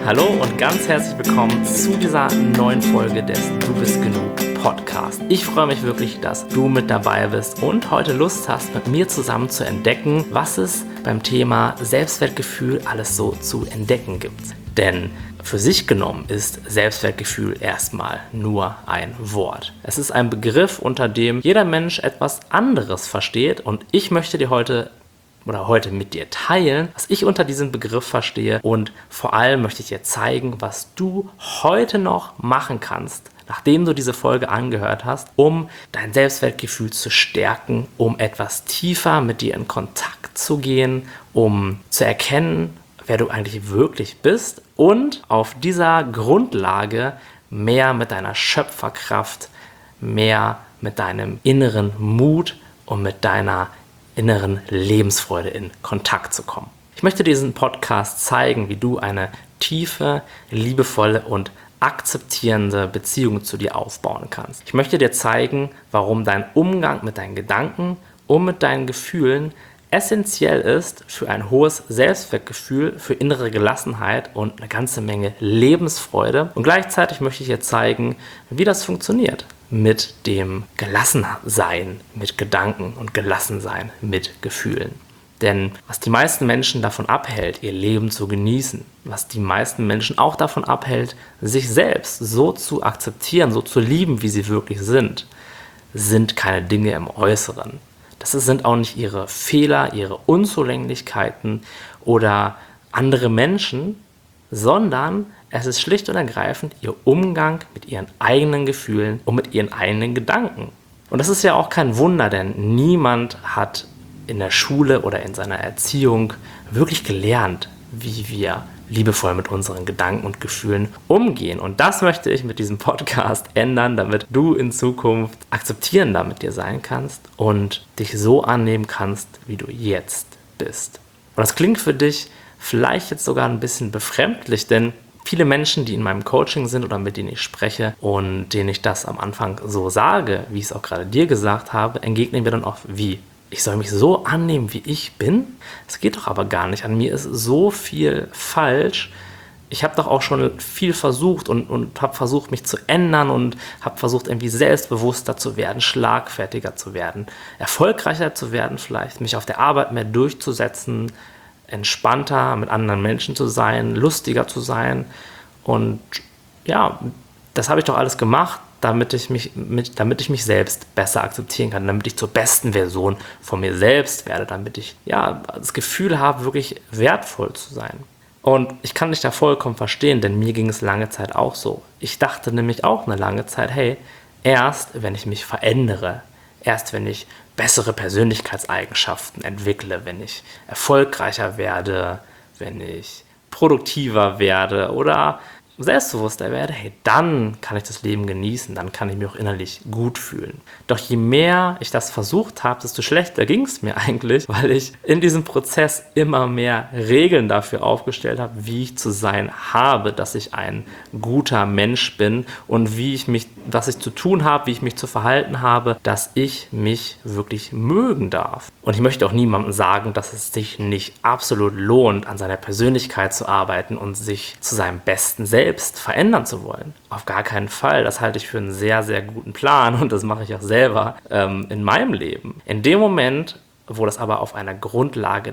Hallo und ganz herzlich willkommen zu dieser neuen Folge des Du bist genug Podcast. Ich freue mich wirklich, dass du mit dabei bist und heute Lust hast, mit mir zusammen zu entdecken, was es beim Thema Selbstwertgefühl alles so zu entdecken gibt. Denn für sich genommen ist Selbstwertgefühl erstmal nur ein Wort. Es ist ein Begriff, unter dem jeder Mensch etwas anderes versteht und ich möchte dir heute mit dir teilen, was ich unter diesem Begriff verstehe und vor allem möchte ich dir zeigen, was du heute noch machen kannst, nachdem du diese Folge angehört hast, um dein Selbstwertgefühl zu stärken, um etwas tiefer mit dir in Kontakt zu gehen, um zu erkennen, wer du eigentlich wirklich bist und auf dieser Grundlage mehr mit deiner Schöpferkraft, mehr mit deinem inneren Mut und mit deiner inneren Lebensfreude in Kontakt zu kommen. Ich möchte diesen Podcast zeigen, wie du eine tiefe, liebevolle und akzeptierende Beziehung zu dir aufbauen kannst. Ich möchte dir zeigen, warum dein Umgang mit deinen Gedanken und mit deinen Gefühlen essentiell ist für ein hohes Selbstwertgefühl, für innere Gelassenheit und eine ganze Menge Lebensfreude. Und gleichzeitig möchte ich dir zeigen, wie das funktioniert mit dem Gelassensein mit Gedanken und Gelassensein mit Gefühlen. Denn was die meisten Menschen davon abhält, ihr Leben zu genießen, was die meisten Menschen auch davon abhält, sich selbst so zu akzeptieren, so zu lieben, wie sie wirklich sind keine Dinge im Äußeren. Das sind auch nicht ihre Fehler, ihre Unzulänglichkeiten oder andere Menschen, sondern es ist schlicht und ergreifend ihr Umgang mit ihren eigenen Gefühlen und mit ihren eigenen Gedanken. Und das ist ja auch kein Wunder, denn niemand hat in der Schule oder in seiner Erziehung wirklich gelernt, wie wir liebevoll mit unseren Gedanken und Gefühlen umgehen. Und das möchte ich mit diesem Podcast ändern, damit du in Zukunft akzeptierender mit dir sein kannst und dich so annehmen kannst, wie du jetzt bist. Und das klingt für dich vielleicht jetzt sogar ein bisschen befremdlich, denn viele Menschen, die in meinem Coaching sind oder mit denen ich spreche und denen ich das am Anfang so sage, wie ich es auch gerade dir gesagt habe, entgegnen mir dann oft, wie? Ich soll mich so annehmen, wie ich bin? Das geht doch aber gar nicht. An mir ist so viel falsch. Ich habe doch auch schon viel versucht und habe versucht, mich zu ändern und habe versucht, irgendwie selbstbewusster zu werden, schlagfertiger zu werden, erfolgreicher zu werden vielleicht, mich auf der Arbeit mehr durchzusetzen, entspannter mit anderen Menschen zu sein, lustiger zu sein. Und ja, das habe ich doch alles gemacht, damit ich mich selbst besser akzeptieren kann, damit ich zur besten Version von mir selbst werde, damit ich das Gefühl habe, wirklich wertvoll zu sein. Und ich kann dich da vollkommen verstehen, denn mir ging es lange Zeit auch so. Ich dachte nämlich auch eine lange Zeit, hey, erst wenn ich mich verändere, erst wenn ich bessere Persönlichkeitseigenschaften entwickle, wenn ich erfolgreicher werde, wenn ich produktiver werde oder selbstbewusster werde, hey, dann kann ich das Leben genießen, dann kann ich mich auch innerlich gut fühlen. Doch je mehr ich das versucht habe, desto schlechter ging es mir eigentlich, weil ich in diesem Prozess immer mehr Regeln dafür aufgestellt habe, wie ich zu sein habe, dass ich ein guter Mensch bin und was ich zu tun habe, wie ich mich zu verhalten habe, dass ich mich wirklich mögen darf. Und ich möchte auch niemandem sagen, dass es sich nicht absolut lohnt, an seiner Persönlichkeit zu arbeiten und sich zu seinem besten Selbst verändern zu wollen. Auf gar keinen Fall. Das halte ich für einen sehr, sehr guten Plan und das mache ich auch selber in meinem Leben. In dem Moment, wo das aber auf einer Grundlage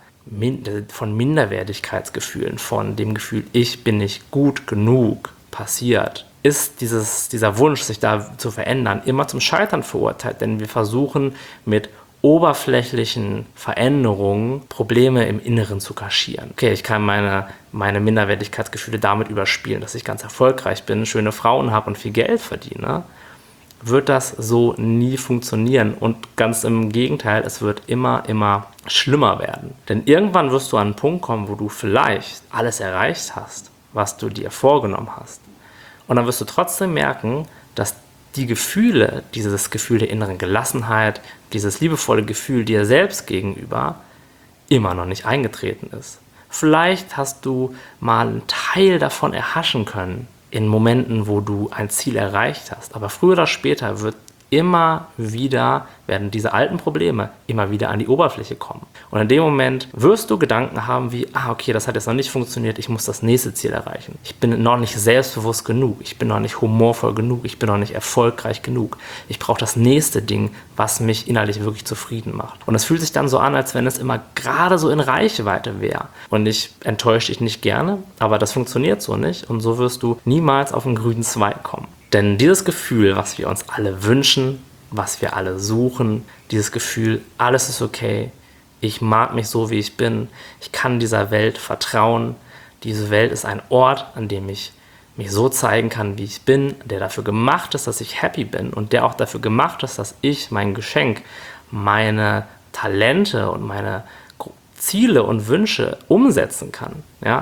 von Minderwertigkeitsgefühlen, von dem Gefühl, ich bin nicht gut genug, passiert, ist dieser Wunsch, sich da zu verändern, immer zum Scheitern verurteilt, denn wir versuchen mit oberflächlichen Veränderungen Probleme im Inneren zu kaschieren. Okay, ich kann meine Minderwertigkeitsgefühle damit überspielen, dass ich ganz erfolgreich bin, schöne Frauen habe und viel Geld verdiene. Wird das so nie funktionieren und ganz im Gegenteil, es wird immer, immer schlimmer werden. Denn irgendwann wirst du an einen Punkt kommen, wo du vielleicht alles erreicht hast, was du dir vorgenommen hast. Und dann wirst du trotzdem merken, dass die Gefühle, dieses Gefühl der inneren Gelassenheit, dieses liebevolle Gefühl dir selbst gegenüber immer noch nicht eingetreten ist. Vielleicht hast du mal einen Teil davon erhaschen können in Momenten, wo du ein Ziel erreicht hast. Aber früher oder später wird immer wieder werden diese alten Probleme immer wieder an die Oberfläche kommen. Und in dem Moment wirst du Gedanken haben wie, okay, das hat jetzt noch nicht funktioniert, ich muss das nächste Ziel erreichen. Ich bin noch nicht selbstbewusst genug, ich bin noch nicht humorvoll genug, ich bin noch nicht erfolgreich genug. Ich brauche das nächste Ding, was mich innerlich wirklich zufrieden macht. Und es fühlt sich dann so an, als wenn es immer gerade so in Reichweite wäre. Und ich enttäusche dich nicht gerne, aber das funktioniert so nicht und so wirst du niemals auf den grünen Zweig kommen. Denn dieses Gefühl, was wir uns alle wünschen, was wir alle suchen, dieses Gefühl, alles ist okay, ich mag mich so, wie ich bin, ich kann dieser Welt vertrauen, diese Welt ist ein Ort, an dem ich mich so zeigen kann, wie ich bin, der dafür gemacht ist, dass ich happy bin und der auch dafür gemacht ist, dass ich mein Geschenk, meine Talente und meine Ziele und Wünsche umsetzen kann. Ja?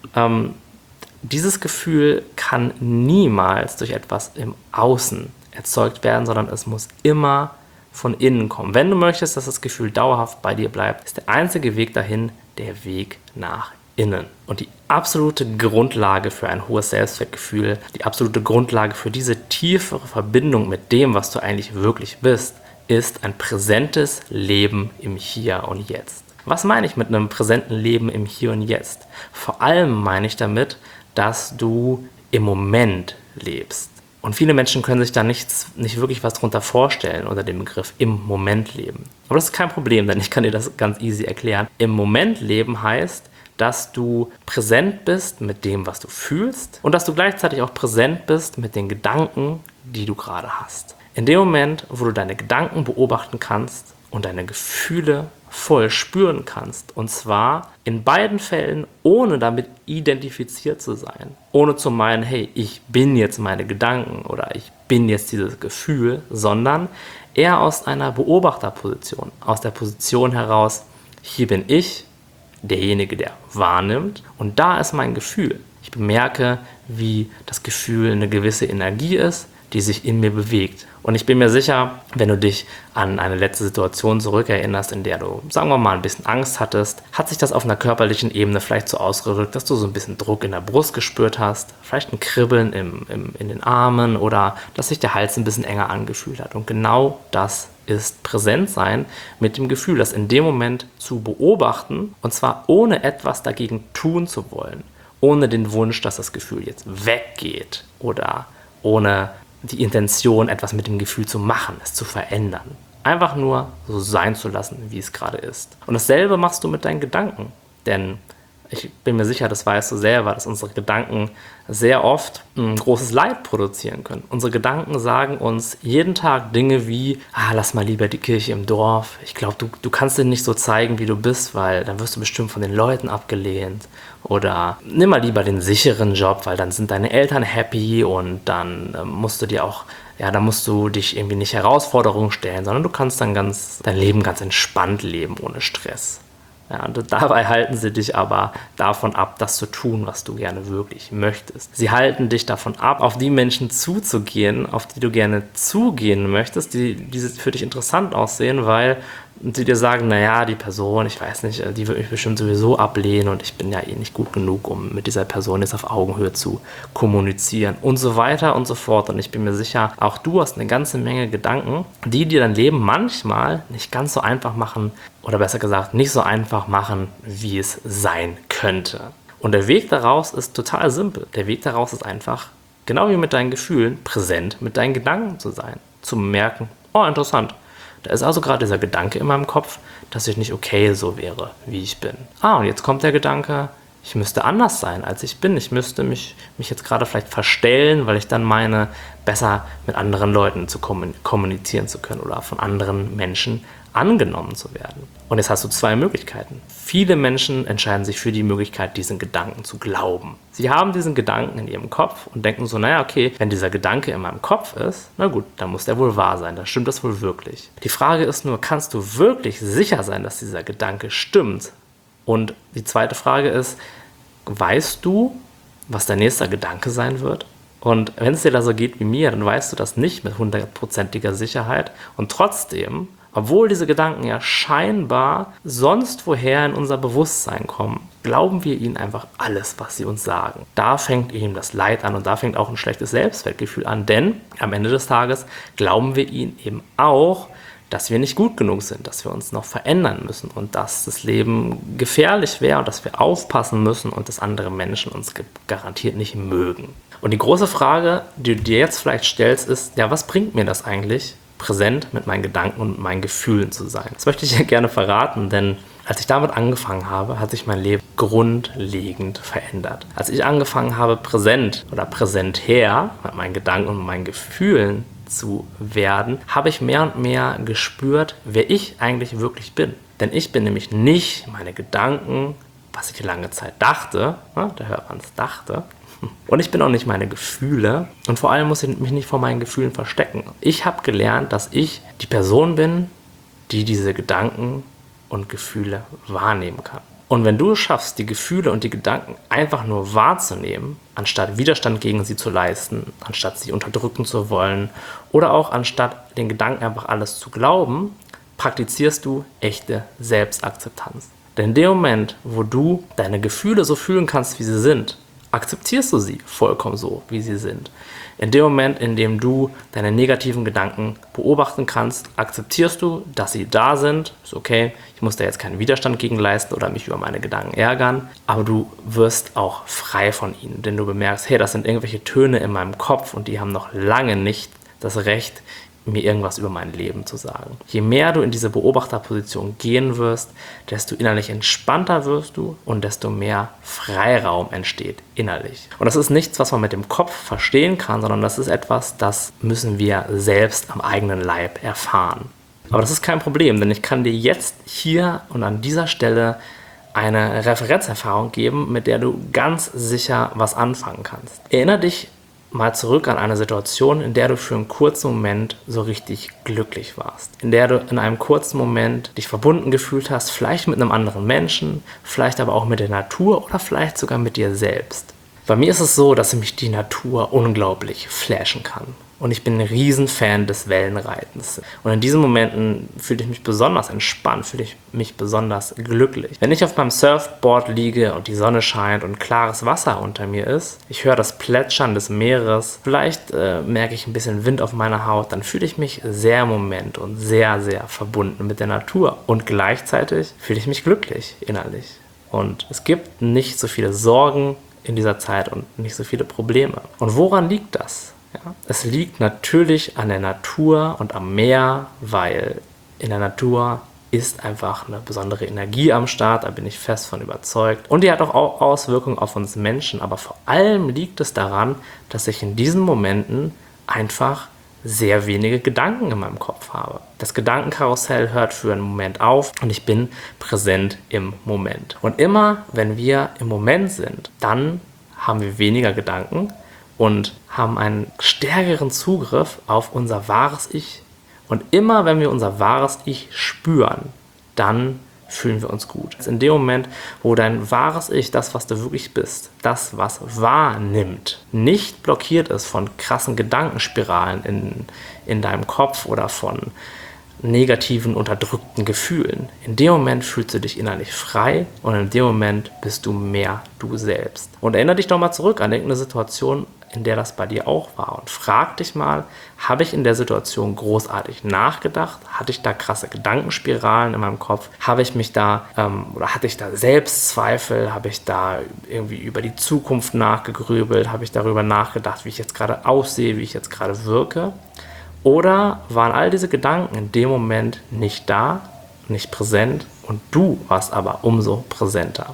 Dieses Gefühl kann niemals durch etwas im Außen erzeugt werden, sondern es muss immer von innen kommen. Wenn du möchtest, dass das Gefühl dauerhaft bei dir bleibt, ist der einzige Weg dahin der Weg nach innen. Und die absolute Grundlage für ein hohes Selbstwertgefühl, die absolute Grundlage für diese tiefere Verbindung mit dem, was du eigentlich wirklich bist, ist ein präsentes Leben im Hier und Jetzt. Was meine ich mit einem präsenten Leben im Hier und Jetzt? Vor allem meine ich damit, dass du im Moment lebst. Und viele Menschen können sich da nicht wirklich was drunter vorstellen unter dem Begriff im Moment leben. Aber das ist kein Problem, denn ich kann dir das ganz easy erklären. Im Moment leben heißt, dass du präsent bist mit dem, was du fühlst und dass du gleichzeitig auch präsent bist mit den Gedanken, die du gerade hast. In dem Moment, wo du deine Gedanken beobachten kannst und deine Gefühle voll spüren kannst. Und zwar in beiden Fällen, ohne damit identifiziert zu sein. Ohne zu meinen, hey, ich bin jetzt meine Gedanken oder ich bin jetzt dieses Gefühl, sondern eher aus einer Beobachterposition. Aus der Position heraus, hier bin ich, derjenige, der wahrnimmt und da ist mein Gefühl. Ich bemerke, wie das Gefühl eine gewisse Energie ist, die sich in mir bewegt. Und ich bin mir sicher, wenn du dich an eine letzte Situation zurückerinnerst, in der du, sagen wir mal, ein bisschen Angst hattest, hat sich das auf einer körperlichen Ebene vielleicht so ausgedrückt, dass du so ein bisschen Druck in der Brust gespürt hast, vielleicht ein Kribbeln in den Armen oder dass sich der Hals ein bisschen enger angefühlt hat. Und genau das ist Präsentsein mit dem Gefühl, das in dem Moment zu beobachten und zwar ohne etwas dagegen tun zu wollen, ohne den Wunsch, dass das Gefühl jetzt weggeht oder ohne die Intention, etwas mit dem Gefühl zu machen, es zu verändern. Einfach nur so sein zu lassen, wie es gerade ist. Und dasselbe machst du mit deinen Gedanken. Denn ich bin mir sicher, das weißt du selber, dass unsere Gedanken sehr oft ein großes Leid produzieren können. Unsere Gedanken sagen uns jeden Tag Dinge wie, lass mal lieber die Kirche im Dorf. Ich glaube, du kannst dir nicht so zeigen, wie du bist, weil dann wirst du bestimmt von den Leuten abgelehnt. Oder nimm mal lieber den sicheren Job, weil dann sind deine Eltern happy und dann musst du dir auch, dann musst du dich irgendwie nicht Herausforderungen stellen, sondern du kannst dann dein Leben ganz entspannt leben, ohne Stress. Ja, und dabei halten sie dich aber davon ab, das zu tun, was du gerne wirklich möchtest. Sie halten dich davon ab, auf die Menschen zuzugehen, auf die du gerne zugehen möchtest, die für dich interessant aussehen, weil sie dir sagen, naja, die Person, ich weiß nicht, die wird mich bestimmt sowieso ablehnen und ich bin ja eh nicht gut genug, um mit dieser Person jetzt auf Augenhöhe zu kommunizieren und so weiter und so fort. Und ich bin mir sicher, auch du hast eine ganze Menge Gedanken, die dir dein Leben manchmal nicht ganz so einfach machen oder besser gesagt, nicht so einfach machen, wie es sein könnte. Und der Weg daraus ist total simpel. Der Weg daraus ist einfach, genau wie mit deinen Gefühlen, präsent mit deinen Gedanken zu sein. Zu merken, interessant. Da ist also gerade dieser Gedanke in meinem Kopf, dass ich nicht okay so wäre, wie ich bin. Und jetzt kommt der Gedanke, ich müsste anders sein, als ich bin. Ich müsste mich jetzt gerade vielleicht verstellen, weil ich dann meine, besser mit anderen Leuten zu kommunizieren zu können oder von anderen Menschen angenommen zu werden. Und jetzt hast du zwei Möglichkeiten. Viele Menschen entscheiden sich für die Möglichkeit, diesen Gedanken zu glauben. Sie haben diesen Gedanken in ihrem Kopf und denken so, naja, okay, wenn dieser Gedanke in meinem Kopf ist, na gut, dann muss der wohl wahr sein, dann stimmt das wohl wirklich. Die Frage ist nur, kannst du wirklich sicher sein, dass dieser Gedanke stimmt? Und die zweite Frage ist, weißt du, was dein nächster Gedanke sein wird? Und wenn es dir da so geht wie mir, dann weißt du das nicht mit 100%iger Sicherheit und trotzdem Obwohl diese Gedanken ja scheinbar sonst woher in unser Bewusstsein kommen, glauben wir ihnen einfach alles, was sie uns sagen. Da fängt eben das Leid an und da fängt auch ein schlechtes Selbstwertgefühl an, denn am Ende des Tages glauben wir ihnen eben auch, dass wir nicht gut genug sind, dass wir uns noch verändern müssen und dass das Leben gefährlich wäre und dass wir aufpassen müssen und dass andere Menschen uns garantiert nicht mögen. Und die große Frage, die du dir jetzt vielleicht stellst, ist, ja, was bringt mir das eigentlich, präsent mit meinen Gedanken und meinen Gefühlen zu sein? Das möchte ich dir gerne verraten, denn als ich damit angefangen habe, hat sich mein Leben grundlegend verändert. Als ich angefangen habe, präsentär mit meinen Gedanken und meinen Gefühlen zu werden, habe ich mehr und mehr gespürt, wer ich eigentlich wirklich bin. Denn ich bin nämlich nicht meine Gedanken, was ich lange Zeit dachte, da hört man es, dachte, und ich bin auch nicht meine Gefühle und vor allem muss ich mich nicht vor meinen Gefühlen verstecken. Ich habe gelernt, dass ich die Person bin, die diese Gedanken und Gefühle wahrnehmen kann. Und wenn du es schaffst, die Gefühle und die Gedanken einfach nur wahrzunehmen, anstatt Widerstand gegen sie zu leisten, anstatt sie unterdrücken zu wollen oder auch anstatt den Gedanken einfach alles zu glauben, praktizierst du echte Selbstakzeptanz. Denn in dem Moment, wo du deine Gefühle so fühlen kannst, wie sie sind, akzeptierst du sie vollkommen so, wie sie sind. In dem Moment, in dem du deine negativen Gedanken beobachten kannst, akzeptierst du, dass sie da sind. Ist okay, ich muss da jetzt keinen Widerstand gegen leisten oder mich über meine Gedanken ärgern, aber du wirst auch frei von ihnen, denn du bemerkst, hey, das sind irgendwelche Töne in meinem Kopf und die haben noch lange nicht das Recht, mir irgendwas über mein Leben zu sagen. Je mehr du in diese Beobachterposition gehen wirst, desto innerlich entspannter wirst du und desto mehr Freiraum entsteht innerlich. Und das ist nichts, was man mit dem Kopf verstehen kann, sondern das ist etwas, das müssen wir selbst am eigenen Leib erfahren. Aber das ist kein Problem, denn ich kann dir jetzt hier und an dieser Stelle eine Referenzerfahrung geben, mit der du ganz sicher was anfangen kannst. Erinnere dich mal zurück an eine Situation, in der du für einen kurzen Moment so richtig glücklich warst. In der du in einem kurzen Moment dich verbunden gefühlt hast, vielleicht mit einem anderen Menschen, vielleicht aber auch mit der Natur oder vielleicht sogar mit dir selbst. Bei mir ist es so, dass mich die Natur unglaublich flashen kann. Und ich bin ein Riesenfan des Wellenreitens. Und in diesen Momenten fühle ich mich besonders entspannt, fühle ich mich besonders glücklich. Wenn ich auf meinem Surfboard liege und die Sonne scheint und klares Wasser unter mir ist, ich höre das Plätschern des Meeres, vielleicht merke ich ein bisschen Wind auf meiner Haut, dann fühle ich mich sehr im Moment und sehr, sehr verbunden mit der Natur. Und gleichzeitig fühle ich mich glücklich innerlich. Und es gibt nicht so viele Sorgen in dieser Zeit und nicht so viele Probleme. Und woran liegt das? Ja, es liegt natürlich an der Natur und am Meer, weil in der Natur ist einfach eine besondere Energie am Start, da bin ich fest von überzeugt. Und die hat auch Auswirkungen auf uns Menschen, aber vor allem liegt es daran, dass ich in diesen Momenten einfach sehr wenige Gedanken in meinem Kopf habe. Das Gedankenkarussell hört für einen Moment auf und ich bin präsent im Moment. Und immer, wenn wir im Moment sind, dann haben wir weniger Gedanken und haben einen stärkeren Zugriff auf unser wahres Ich. Und immer, wenn wir unser wahres Ich spüren, dann fühlen wir uns gut. In dem Moment, wo dein wahres Ich, das, was du wirklich bist, das, was wahrnimmt, nicht blockiert ist von krassen Gedankenspiralen in deinem Kopf oder von negativen, unterdrückten Gefühlen. In dem Moment fühlst du dich innerlich frei und in dem Moment bist du mehr du selbst. Und erinnere dich doch mal zurück an irgendeine Situation, in der das bei dir auch war. Und frag dich mal, habe ich in der Situation großartig nachgedacht? Hatte ich da krasse Gedankenspiralen in meinem Kopf? Habe ich mich da, oder hatte ich da Selbstzweifel? Habe ich da irgendwie über die Zukunft nachgegrübelt? Habe ich darüber nachgedacht, wie ich jetzt gerade aussehe, wie ich jetzt gerade wirke? Oder waren all diese Gedanken in dem Moment nicht da, nicht präsent und du warst aber umso präsenter?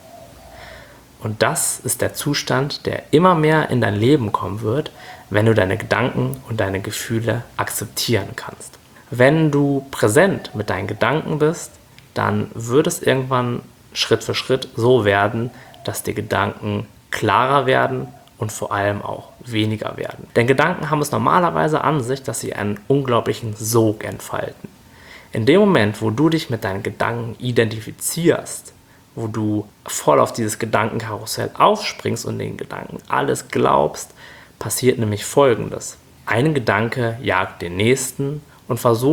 Und das ist der Zustand, der immer mehr in dein Leben kommen wird, wenn du deine Gedanken und deine Gefühle akzeptieren kannst. Wenn du präsent mit deinen Gedanken bist, dann wird es irgendwann Schritt für Schritt so werden, dass die Gedanken klarer werden und vor allem auch weniger werden. Denn Gedanken haben es normalerweise an sich, dass sie einen unglaublichen Sog entfalten. In dem Moment, wo du dich mit deinen Gedanken identifizierst, wo du voll auf dieses Gedankenkarussell aufspringst und den Gedanken alles glaubst, passiert nämlich Folgendes. Ein Gedanke jagt den nächsten und versucht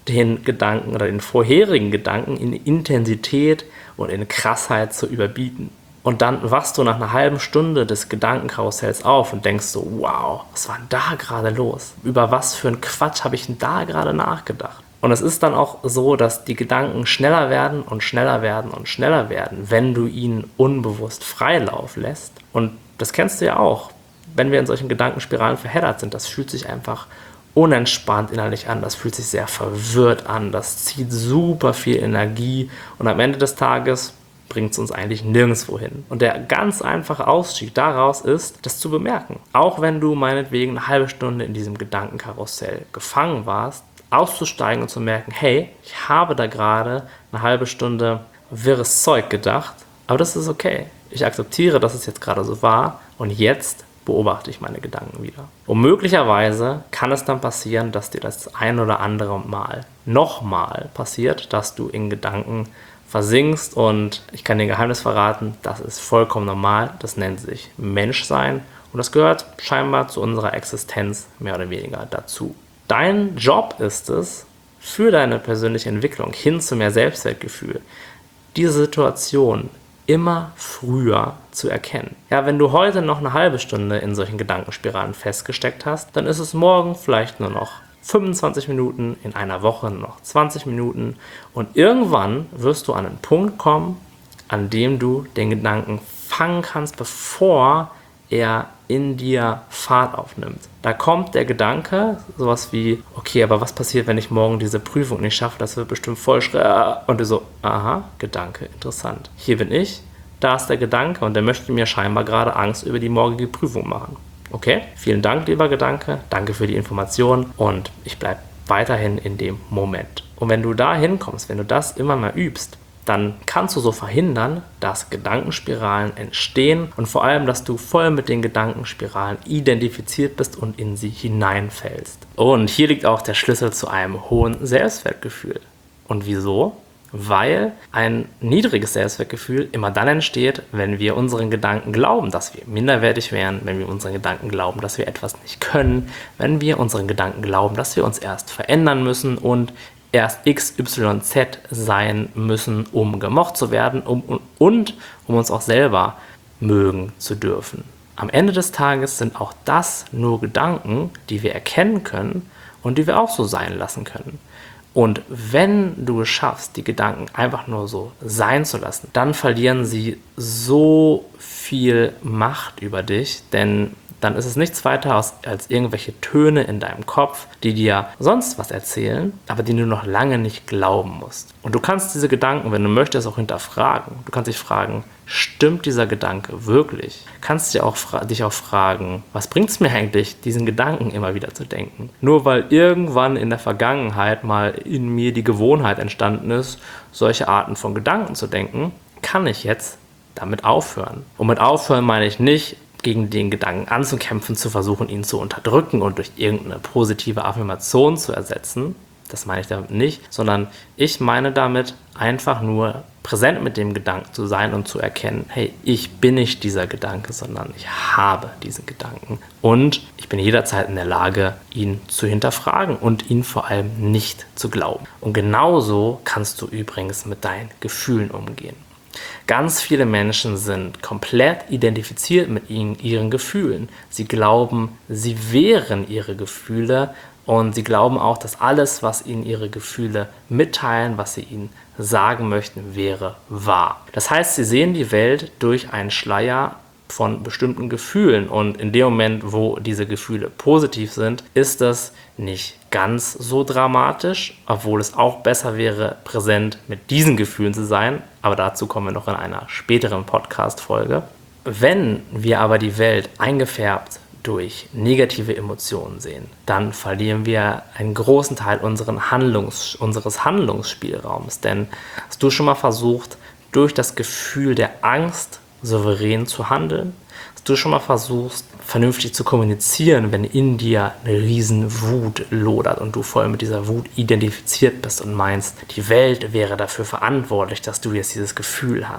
den Gedanken oder den vorherigen Gedanken in Intensität und in Krassheit zu überbieten. Und dann wachst du nach einer halben Stunde des Gedankenkarussells auf und denkst so, wow, was war denn da gerade los? Über was für einen Quatsch habe ich denn da gerade nachgedacht? Und es ist dann auch so, dass die Gedanken schneller werden und schneller werden und schneller werden, wenn du ihnen unbewusst Freilauf lässt. Und das kennst du ja auch, wenn wir in solchen Gedankenspiralen verheddert sind, das fühlt sich einfach unentspannt innerlich an, das fühlt sich sehr verwirrt an, das zieht super viel Energie und am Ende des Tages bringt es uns eigentlich nirgendwo hin. Und der ganz einfache Ausstieg daraus ist, das zu bemerken. Auch wenn du meinetwegen eine halbe Stunde in diesem Gedankenkarussell gefangen warst, auszusteigen und zu merken, hey, ich habe da gerade eine halbe Stunde wirres Zeug gedacht, aber das ist okay. Ich akzeptiere, dass es jetzt gerade so war und jetzt beobachte ich meine Gedanken wieder. Und möglicherweise kann es dann passieren, dass dir das ein oder andere Mal nochmal passiert, dass du in Gedanken versinkst und ich kann dir ein Geheimnis verraten, das ist vollkommen normal, das nennt sich Menschsein und das gehört scheinbar zu unserer Existenz mehr oder weniger dazu. Dein Job ist es, für deine persönliche Entwicklung hin zu mehr Selbstwertgefühl, diese Situation immer früher zu erkennen. Ja, wenn du heute noch eine halbe Stunde in solchen Gedankenspiralen festgesteckt hast, dann ist es morgen vielleicht nur noch 25 Minuten, in einer Woche nur noch 20 Minuten und irgendwann wirst du an einen Punkt kommen, an dem du den Gedanken fangen kannst, bevor er in dir Fahrt aufnimmt. Da kommt der Gedanke, sowas wie, okay, aber was passiert, wenn ich morgen diese Prüfung nicht schaffe? Das wird bestimmt voll schwer. Und du so, aha, Gedanke, interessant. Hier bin ich, da ist der Gedanke und der möchte mir scheinbar gerade Angst über die morgige Prüfung machen. Okay, vielen Dank, lieber Gedanke, danke für die Information und ich bleibe weiterhin in dem Moment. Und wenn du da hinkommst, wenn du das immer mal übst, dann kannst du so verhindern, dass Gedankenspiralen entstehen und vor allem, dass du voll mit den Gedankenspiralen identifiziert bist und in sie hineinfällst. Und hier liegt auch der Schlüssel zu einem hohen Selbstwertgefühl. Und wieso? Weil ein niedriges Selbstwertgefühl immer dann entsteht, wenn wir unseren Gedanken glauben, dass wir minderwertig wären, wenn wir unseren Gedanken glauben, dass wir etwas nicht können, wenn wir unseren Gedanken glauben, dass wir uns erst verändern müssen und erst XYZ sein müssen, um gemocht zu werden und um uns auch selber mögen zu dürfen. Am Ende des Tages sind auch das nur Gedanken, die wir erkennen können und die wir auch so sein lassen können. Und wenn du es schaffst, die Gedanken einfach nur so sein zu lassen, dann verlieren sie so viel Macht über dich, denn dann ist es nichts weiter als irgendwelche Töne in deinem Kopf, die dir sonst was erzählen, aber die du noch lange nicht glauben musst. Und du kannst diese Gedanken, wenn du möchtest, auch hinterfragen. Du kannst dich fragen, stimmt dieser Gedanke wirklich? Kannst dich auch fragen, was bringt es mir eigentlich, diesen Gedanken immer wieder zu denken? Nur weil irgendwann in der Vergangenheit mal in mir die Gewohnheit entstanden ist, solche Arten von Gedanken zu denken, kann ich jetzt damit aufhören. Und mit aufhören meine ich nicht, gegen den Gedanken anzukämpfen, zu versuchen, ihn zu unterdrücken und durch irgendeine positive Affirmation zu ersetzen. Das meine ich damit nicht, sondern ich meine damit einfach nur präsent mit dem Gedanken zu sein und zu erkennen, hey, ich bin nicht dieser Gedanke, sondern ich habe diesen Gedanken. Und ich bin jederzeit in der Lage, ihn zu hinterfragen und ihn vor allem nicht zu glauben. Und genauso kannst du übrigens mit deinen Gefühlen umgehen. Ganz viele Menschen sind komplett identifiziert mit ihren Gefühlen. Sie glauben, sie wären ihre Gefühle und sie glauben auch, dass alles, was ihnen ihre Gefühle mitteilen, was sie ihnen sagen möchten, wäre wahr. Das heißt, sie sehen die Welt durch einen Schleier von bestimmten Gefühlen und in dem Moment, wo diese Gefühle positiv sind, ist das nicht ganz so dramatisch, obwohl es auch besser wäre, präsent mit diesen Gefühlen zu sein, aber dazu kommen wir noch in einer späteren Podcast-Folge. Wenn wir aber die Welt eingefärbt durch negative Emotionen sehen, dann verlieren wir einen großen Teil unseres Handlungsspielraums, denn hast du schon mal versucht, durch das Gefühl der Angst souverän zu handeln? Hast du schon mal versucht, vernünftig zu kommunizieren, wenn in dir eine riesen Wut lodert und du voll mit dieser Wut identifiziert bist und meinst, die Welt wäre dafür verantwortlich, dass du jetzt dieses Gefühl hast?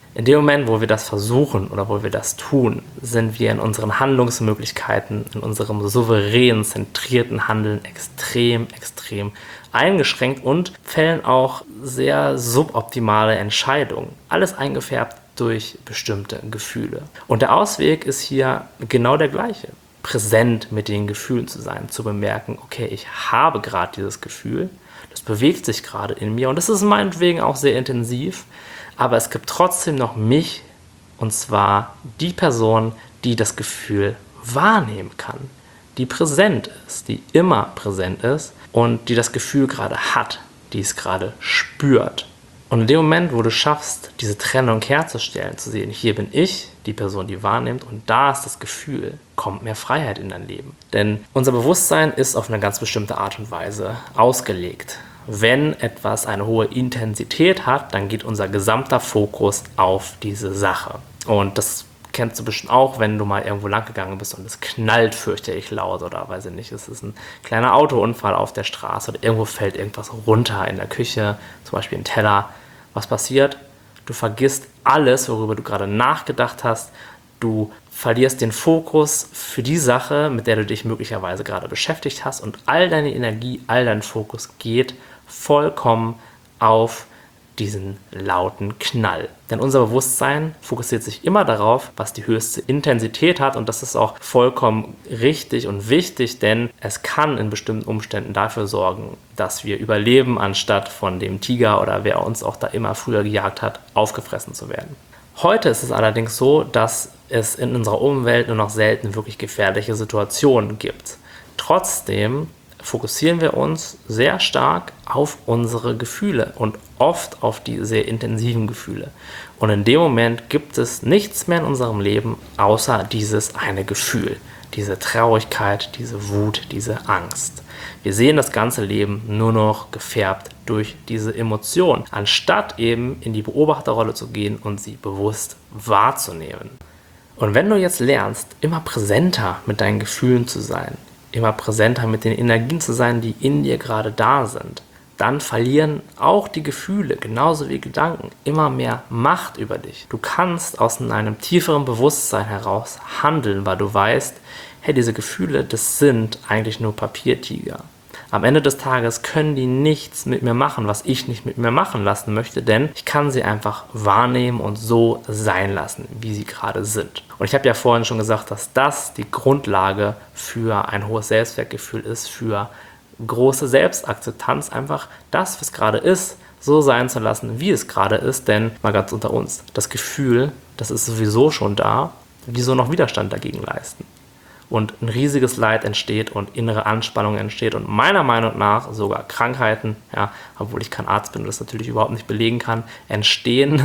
In dem Moment, wo wir das versuchen oder wo wir das tun, sind wir in unseren Handlungsmöglichkeiten, in unserem souveränen, zentrierten Handeln extrem eingeschränkt und fällen auch sehr suboptimale Entscheidungen. Alles eingefärbt durch bestimmte Gefühle. Und der Ausweg ist hier genau der gleiche. Präsent mit den Gefühlen zu sein, zu bemerken, okay, ich habe gerade dieses Gefühl, das bewegt sich gerade in mir und das ist meinetwegen auch sehr intensiv, aber es gibt trotzdem noch mich, und zwar die Person, die das Gefühl wahrnehmen kann, die präsent ist, die immer präsent ist und die das Gefühl gerade hat, die es gerade spürt. Und in dem Moment, wo du schaffst, diese Trennung herzustellen, zu sehen, hier bin ich, die Person, die wahrnimmt, und da ist das Gefühl, kommt mehr Freiheit in dein Leben. Denn unser Bewusstsein ist auf eine ganz bestimmte Art und Weise ausgelegt. Wenn etwas eine hohe Intensität hat, dann geht unser gesamter Fokus auf diese Sache. Und das kennst du bestimmt auch, wenn du mal irgendwo lang gegangen bist und es knallt fürchterlich laut oder weiß ich nicht, es ist ein kleiner Autounfall auf der Straße oder irgendwo fällt irgendwas runter in der Küche, zum Beispiel ein Teller. Was passiert? Du vergisst alles, worüber du gerade nachgedacht hast. Du verlierst den Fokus für die Sache, mit der du dich möglicherweise gerade beschäftigt hast, und all deine Energie, all dein Fokus geht vollkommen auf diesen lauten Knall. Denn unser Bewusstsein fokussiert sich immer darauf, was die höchste Intensität hat, und das ist auch vollkommen richtig und wichtig, denn es kann in bestimmten Umständen dafür sorgen, dass wir überleben, anstatt von dem Tiger oder wer uns auch da immer früher gejagt hat, aufgefressen zu werden. Heute ist es allerdings so, dass es in unserer Umwelt nur noch selten wirklich gefährliche Situationen gibt. Trotzdem fokussieren wir uns sehr stark auf unsere Gefühle und oft auf die sehr intensiven Gefühle. Und in dem Moment gibt es nichts mehr in unserem Leben, außer dieses eine Gefühl, diese Traurigkeit, diese Wut, diese Angst. Wir sehen das ganze Leben nur noch gefärbt durch diese Emotion, anstatt eben in die Beobachterrolle zu gehen und sie bewusst wahrzunehmen. Und wenn du jetzt lernst, immer präsenter mit deinen Gefühlen zu sein, immer präsenter mit den Energien zu sein, die in dir gerade da sind, dann verlieren auch die Gefühle, genauso wie Gedanken, immer mehr Macht über dich. Du kannst aus einem tieferen Bewusstsein heraus handeln, weil du weißt, hey, diese Gefühle, das sind eigentlich nur Papiertiger. Am Ende des Tages können die nichts mit mir machen, was ich nicht mit mir machen lassen möchte, denn ich kann sie einfach wahrnehmen und so sein lassen, wie sie gerade sind. Und ich habe ja vorhin schon gesagt, dass das die Grundlage für ein hohes Selbstwertgefühl ist, für große Selbstakzeptanz, einfach das, was gerade ist, so sein zu lassen, wie es gerade ist, denn mal ganz unter uns, das Gefühl, das ist sowieso schon da, wieso noch Widerstand dagegen leisten? Und ein riesiges Leid entsteht und innere Anspannung entsteht und meiner Meinung nach sogar Krankheiten, ja, obwohl ich kein Arzt bin und das natürlich überhaupt nicht belegen kann, entstehen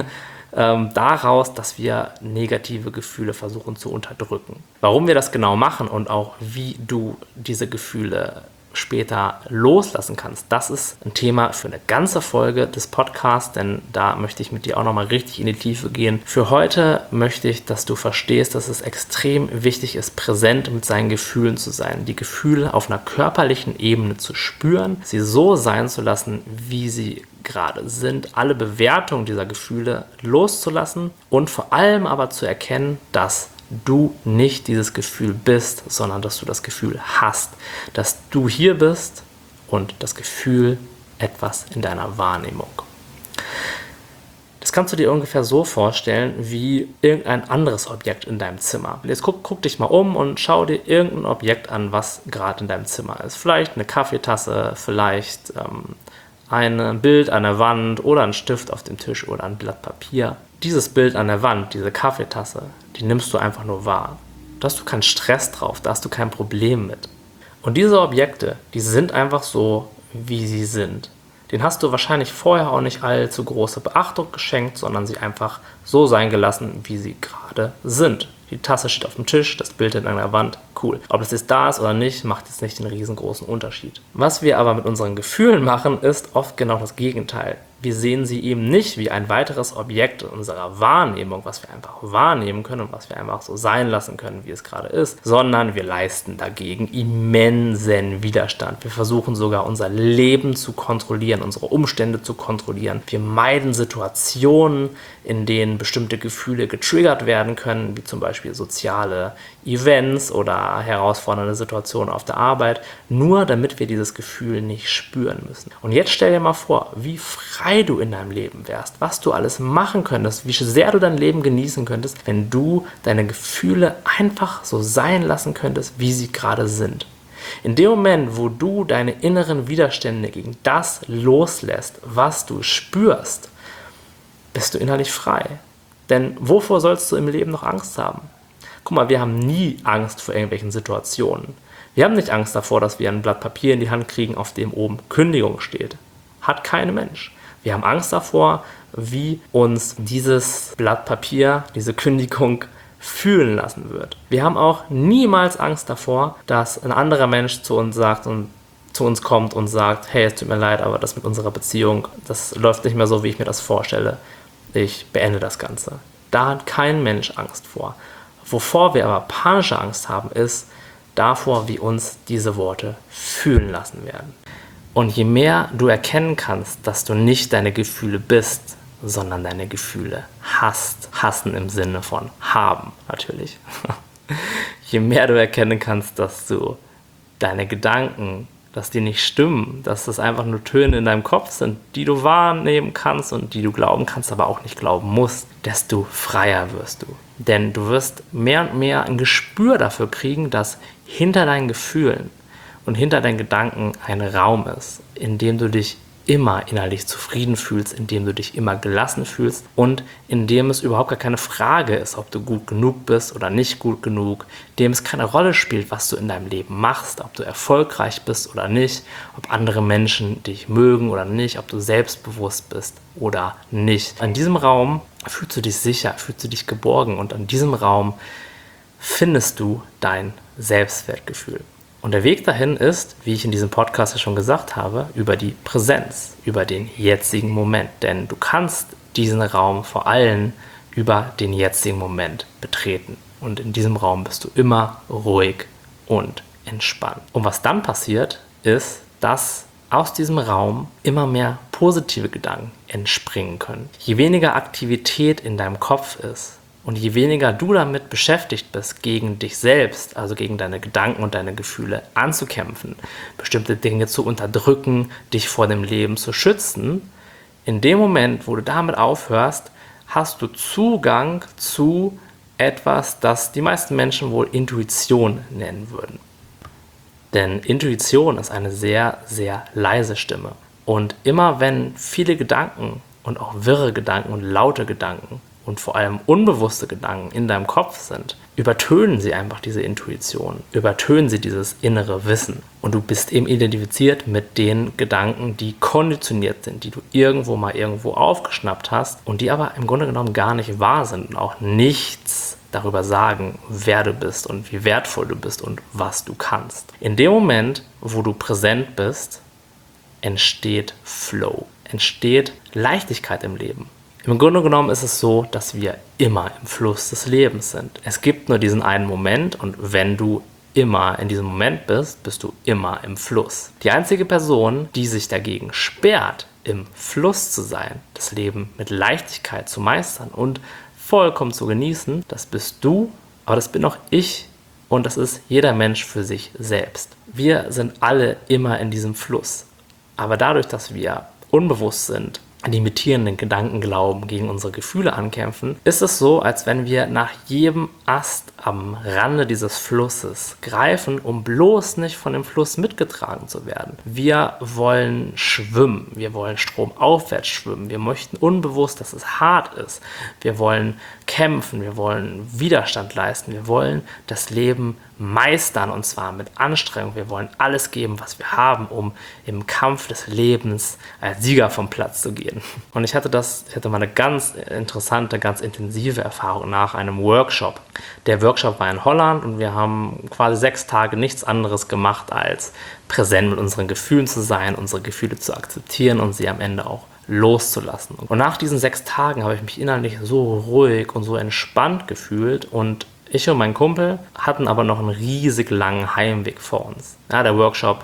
daraus, dass wir negative Gefühle versuchen zu unterdrücken. Warum wir das genau machen und auch wie du diese Gefühle später loslassen kannst, das ist ein Thema für eine ganze Folge des Podcasts, denn da möchte ich mit dir auch nochmal richtig in die Tiefe gehen. Für heute möchte ich, dass du verstehst, dass es extrem wichtig ist, präsent mit seinen Gefühlen zu sein, die Gefühle auf einer körperlichen Ebene zu spüren, sie so sein zu lassen, wie sie gerade sind, alle Bewertungen dieser Gefühle loszulassen und vor allem aber zu erkennen, dass du nicht dieses Gefühl bist, sondern dass du das Gefühl hast, dass du hier bist und das Gefühl etwas in deiner Wahrnehmung. Das kannst du dir ungefähr so vorstellen wie irgendein anderes Objekt in deinem Zimmer. Jetzt guck dich mal um und schau dir irgendein Objekt an, was gerade in deinem Zimmer ist. Vielleicht eine Kaffeetasse, vielleicht ein Bild an der Wand oder ein Stift auf dem Tisch oder ein Blatt Papier. Dieses Bild an der Wand, diese Kaffeetasse, die nimmst du einfach nur wahr. Da hast du keinen Stress drauf, da hast du kein Problem mit. Und diese Objekte, die sind einfach so, wie sie sind. Den hast du wahrscheinlich vorher auch nicht allzu große Beachtung geschenkt, sondern sie einfach so sein gelassen, wie sie gerade sind. Die Tasse steht auf dem Tisch, das Bild in einer Wand, cool. Ob es jetzt da ist oder nicht, macht jetzt nicht den riesengroßen Unterschied. Was wir aber mit unseren Gefühlen machen, ist oft genau das Gegenteil. Wir sehen sie eben nicht wie ein weiteres Objekt in unserer Wahrnehmung, was wir einfach wahrnehmen können und was wir einfach so sein lassen können, wie es gerade ist, sondern wir leisten dagegen immensen Widerstand. Wir versuchen sogar unser Leben zu kontrollieren, unsere Umstände zu kontrollieren. Wir meiden Situationen, in denen denen bestimmte Gefühle getriggert werden können, wie zum Beispiel soziale Events oder herausfordernde Situationen auf der Arbeit, nur damit wir dieses Gefühl nicht spüren müssen. Und jetzt stell dir mal vor, wie frei du in deinem Leben wärst, was du alles machen könntest, wie sehr du dein Leben genießen könntest, wenn du deine Gefühle einfach so sein lassen könntest, wie sie gerade sind. In dem Moment, wo du deine inneren Widerstände gegen das loslässt, was du spürst, bist du innerlich frei. Denn wovor sollst du im Leben noch Angst haben? Guck mal, wir haben nie Angst vor irgendwelchen Situationen. Wir haben nicht Angst davor, dass wir ein Blatt Papier in die Hand kriegen, auf dem oben Kündigung steht. Hat kein Mensch. Wir haben Angst davor, wie uns dieses Blatt Papier, diese Kündigung fühlen lassen wird. Wir haben auch niemals Angst davor, dass ein anderer Mensch zu uns kommt und sagt, hey, es tut mir leid, aber das mit unserer Beziehung, das läuft nicht mehr so, wie ich mir das vorstelle. Ich beende das Ganze. Da hat kein Mensch Angst vor. Wovor wir aber panische Angst haben, ist davor, wie uns diese Worte fühlen lassen werden. Und je mehr du erkennen kannst, dass du nicht deine Gefühle bist, sondern deine Gefühle hast. Hassen im Sinne von haben, natürlich. Je mehr du erkennen kannst, dass du deine Gedanken, dass die nicht stimmen, dass das einfach nur Töne in deinem Kopf sind, die du wahrnehmen kannst und die du glauben kannst, aber auch nicht glauben musst, desto freier wirst du. Denn du wirst mehr und mehr ein Gespür dafür kriegen, dass hinter deinen Gefühlen und hinter deinen Gedanken ein Raum ist, in dem du dich immer innerlich zufrieden fühlst, in dem du dich immer gelassen fühlst und in dem es überhaupt gar keine Frage ist, ob du gut genug bist oder nicht gut genug, in dem es keine Rolle spielt, was du in deinem Leben machst, ob du erfolgreich bist oder nicht, ob andere Menschen dich mögen oder nicht, ob du selbstbewusst bist oder nicht. In diesem Raum fühlst du dich sicher, fühlst du dich geborgen und in diesem Raum findest du dein Selbstwertgefühl. Und der Weg dahin ist, wie ich in diesem Podcast ja schon gesagt habe, über die Präsenz, über den jetzigen Moment. Denn du kannst diesen Raum vor allem über den jetzigen Moment betreten. Und in diesem Raum bist du immer ruhig und entspannt. Und was dann passiert, ist, dass aus diesem Raum immer mehr positive Gedanken entspringen können. Je weniger Aktivität in deinem Kopf ist, und je weniger du damit beschäftigt bist, gegen dich selbst, also gegen deine Gedanken und deine Gefühle anzukämpfen, bestimmte Dinge zu unterdrücken, dich vor dem Leben zu schützen, in dem Moment, wo du damit aufhörst, hast du Zugang zu etwas, das die meisten Menschen wohl Intuition nennen würden. Denn Intuition ist eine sehr, sehr leise Stimme. Und immer wenn viele Gedanken und auch wirre Gedanken und laute Gedanken und vor allem unbewusste Gedanken in deinem Kopf sind, übertönen sie einfach diese Intuition, übertönen sie dieses innere Wissen. Und du bist eben identifiziert mit den Gedanken, die konditioniert sind, die du irgendwo aufgeschnappt hast und die aber im Grunde genommen gar nicht wahr sind und auch nichts darüber sagen, wer du bist und wie wertvoll du bist und was du kannst. In dem Moment, wo du präsent bist, entsteht Flow, entsteht Leichtigkeit im Leben. Im Grunde genommen ist es so, dass wir immer im Fluss des Lebens sind. Es gibt nur diesen einen Moment und wenn du immer in diesem Moment bist, bist du immer im Fluss. Die einzige Person, die sich dagegen sperrt, im Fluss zu sein, das Leben mit Leichtigkeit zu meistern und vollkommen zu genießen, das bist du, aber das bin auch ich und das ist jeder Mensch für sich selbst. Wir sind alle immer in diesem Fluss. Aber dadurch, dass wir unbewusst sind, limitierenden Gedankenglauben gegen unsere Gefühle ankämpfen, ist es so, als wenn wir nach jedem Ast am Rande dieses Flusses greifen, um bloß nicht von dem Fluss mitgetragen zu werden. Wir wollen schwimmen, wir wollen stromaufwärts schwimmen, wir möchten unbewusst, dass es hart ist, wir wollen kämpfen, wir wollen Widerstand leisten, wir wollen das Leben meistern und zwar mit Anstrengung. Wir wollen alles geben, was wir haben, um im Kampf des Lebens als Sieger vom Platz zu gehen. Und ich hatte mal eine ganz interessante, ganz intensive Erfahrung nach einem Workshop. Der Workshop war in Holland und wir haben quasi 6 Tage nichts anderes gemacht, als präsent mit unseren Gefühlen zu sein, unsere Gefühle zu akzeptieren und sie am Ende auch loszulassen. Und nach diesen 6 Tagen habe ich mich innerlich so ruhig und so entspannt gefühlt und ich und mein Kumpel hatten aber noch einen riesig langen Heimweg vor uns. Ja, der Workshop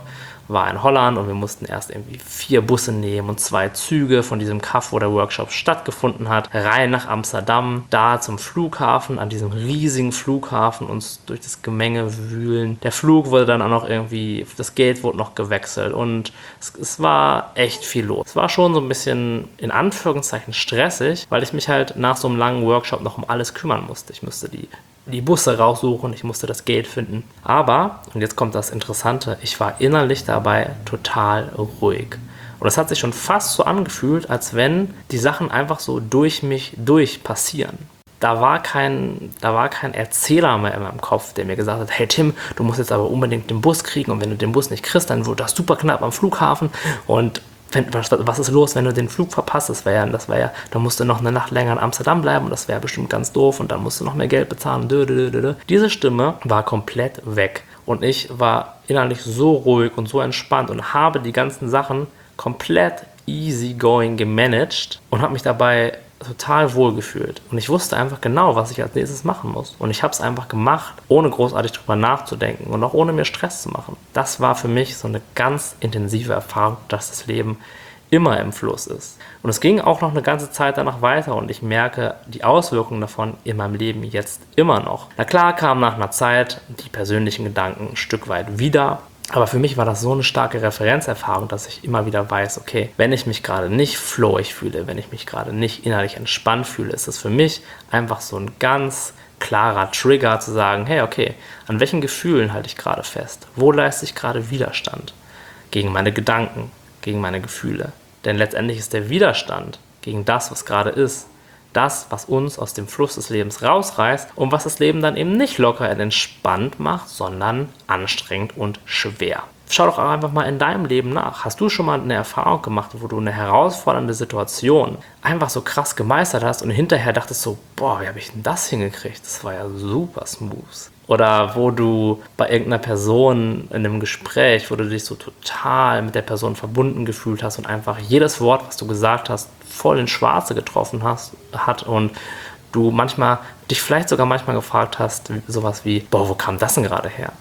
war in Holland und wir mussten erst irgendwie 4 Busse nehmen und 2 Züge von diesem Kaff, wo der Workshop stattgefunden hat, rein nach Amsterdam, da zum Flughafen, an diesem riesigen Flughafen, uns durch das Gemenge wühlen. Der Flug wurde dann auch noch irgendwie, das Gate wurde noch gewechselt und es war echt viel los. Es war schon so ein bisschen in Anführungszeichen stressig, weil ich mich halt nach so einem langen Workshop noch um alles kümmern musste. Ich musste die Busse raussuchen, ich musste das Gate finden. Aber, und jetzt kommt das Interessante, ich war innerlich dabei total ruhig. Und es hat sich schon fast so angefühlt, als wenn die Sachen einfach so durch mich durch passieren. Da war kein Erzähler mehr in meinem Kopf, der mir gesagt hat, hey Tim, du musst jetzt aber unbedingt den Bus kriegen und wenn du den Bus nicht kriegst, dann wird das super knapp am Flughafen und was ist los, wenn du den Flug verpasst? Da musst du noch eine Nacht länger in Amsterdam bleiben und das wäre bestimmt ganz doof und dann musst du noch mehr Geld bezahlen. Diese Stimme war komplett weg und ich war innerlich so ruhig und so entspannt und habe die ganzen Sachen komplett easygoing gemanagt und habe mich dabei total wohl gefühlt. Und ich wusste einfach genau, was ich als nächstes machen muss. Und ich habe es einfach gemacht, ohne großartig drüber nachzudenken und auch ohne mir Stress zu machen. Das war für mich so eine ganz intensive Erfahrung, dass das Leben immer im Fluss ist. Und es ging auch noch eine ganze Zeit danach weiter und ich merke die Auswirkungen davon in meinem Leben jetzt immer noch. Na klar kamen nach einer Zeit die persönlichen Gedanken ein Stück weit wieder. Aber für mich war das so eine starke Referenzerfahrung, dass ich immer wieder weiß, okay, wenn ich mich gerade nicht flowig fühle, wenn ich mich gerade nicht innerlich entspannt fühle, ist es für mich einfach so ein ganz klarer Trigger zu sagen, hey, okay, an welchen Gefühlen halte ich gerade fest? Wo leiste ich gerade Widerstand? Gegen meine Gedanken, gegen meine Gefühle. Denn letztendlich ist der Widerstand gegen das, was gerade ist, das, was uns aus dem Fluss des Lebens rausreißt und was das Leben dann eben nicht locker und entspannt macht, sondern anstrengend und schwer. Schau doch auch einfach mal in deinem Leben nach. Hast du schon mal eine Erfahrung gemacht, wo du eine herausfordernde Situation einfach so krass gemeistert hast und hinterher dachtest so, boah, wie habe ich denn das hingekriegt? Das war ja super smooth. Oder wo du bei irgendeiner Person in einem Gespräch, wo du dich so total mit der Person verbunden gefühlt hast und einfach jedes Wort, was du gesagt hast, voll ins Schwarze getroffen hat und du dich vielleicht sogar manchmal gefragt hast, sowas wie, boah, wo kam das denn gerade her?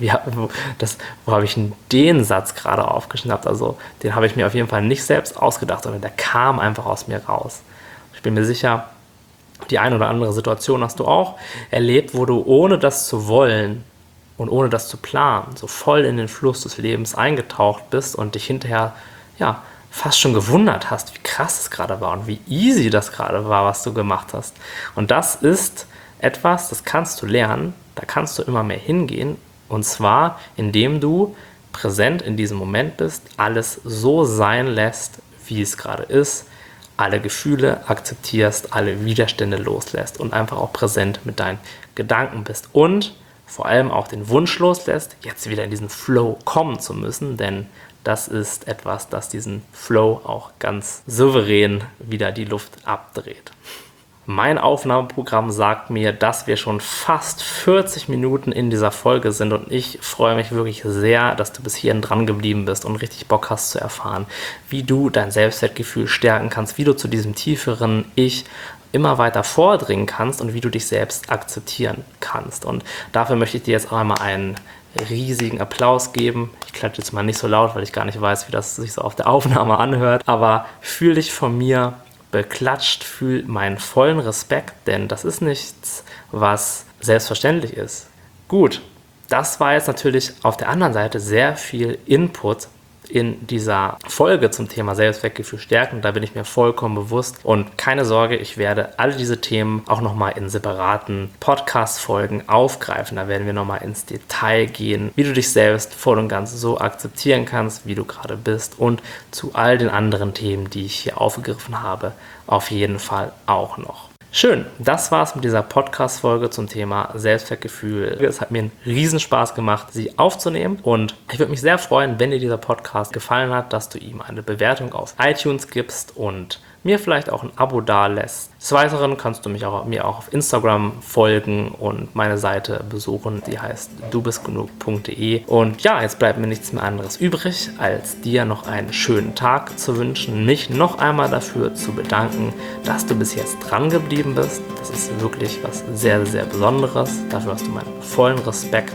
Wo habe ich denn den Satz gerade aufgeschnappt? Also den habe ich mir auf jeden Fall nicht selbst ausgedacht, sondern der kam einfach aus mir raus. Ich bin mir sicher, die eine oder andere Situation hast du auch erlebt, wo du ohne das zu wollen und ohne das zu planen, so voll in den Fluss des Lebens eingetaucht bist und dich hinterher, ja, fast schon gewundert hast, wie krass es gerade war und wie easy das gerade war, was du gemacht hast. Und das ist etwas, das kannst du lernen, da kannst du immer mehr hingehen und zwar, indem du präsent in diesem Moment bist, alles so sein lässt, wie es gerade ist, alle Gefühle akzeptierst, alle Widerstände loslässt und einfach auch präsent mit deinen Gedanken bist und vor allem auch den Wunsch loslässt, jetzt wieder in diesen Flow kommen zu müssen, denn das ist etwas, das diesen Flow auch ganz souverän wieder die Luft abdreht. Mein Aufnahmeprogramm sagt mir, dass wir schon fast 40 Minuten in dieser Folge sind und ich freue mich wirklich sehr, dass du bis hierhin dran geblieben bist und richtig Bock hast zu erfahren, wie du dein Selbstwertgefühl stärken kannst, wie du zu diesem tieferen Ich immer weiter vordringen kannst und wie du dich selbst akzeptieren kannst. Und dafür möchte ich dir jetzt auch einmal einen riesigen Applaus geben. Ich klatsche jetzt mal nicht so laut, weil ich gar nicht weiß, wie das sich so auf der Aufnahme anhört, aber fühl dich von mir beklatscht, fühl meinen vollen Respekt, denn das ist nichts, was selbstverständlich ist. Gut, das war jetzt natürlich auf der anderen Seite sehr viel Input in dieser Folge zum Thema Selbstwertgefühl stärken. Da bin ich mir vollkommen bewusst und keine Sorge, ich werde alle diese Themen auch nochmal in separaten Podcast-Folgen aufgreifen. Da werden wir nochmal ins Detail gehen, wie du dich selbst voll und ganz so akzeptieren kannst, wie du gerade bist und zu all den anderen Themen, die ich hier aufgegriffen habe, auf jeden Fall auch noch. Schön, das war's mit dieser Podcast-Folge zum Thema Selbstwertgefühl. Es hat mir einen Riesenspaß gemacht, sie aufzunehmen und ich würde mich sehr freuen, wenn dir dieser Podcast gefallen hat, dass du ihm eine Bewertung auf iTunes gibst und mir vielleicht auch ein Abo dalässt. Des Weiteren kannst du mir auch auf Instagram folgen und meine Seite besuchen, die heißt dubistgenug.de. Und ja, jetzt bleibt mir nichts mehr anderes übrig, als dir noch einen schönen Tag zu wünschen, mich noch einmal dafür zu bedanken, dass du bis jetzt dran geblieben bist. Das ist wirklich was sehr, sehr Besonderes. Dafür hast du meinen vollen Respekt.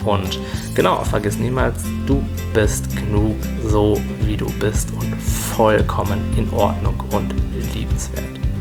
Und genau, vergiss niemals, du bist genug, so wie du bist und vollkommen in Ordnung und liebenswert.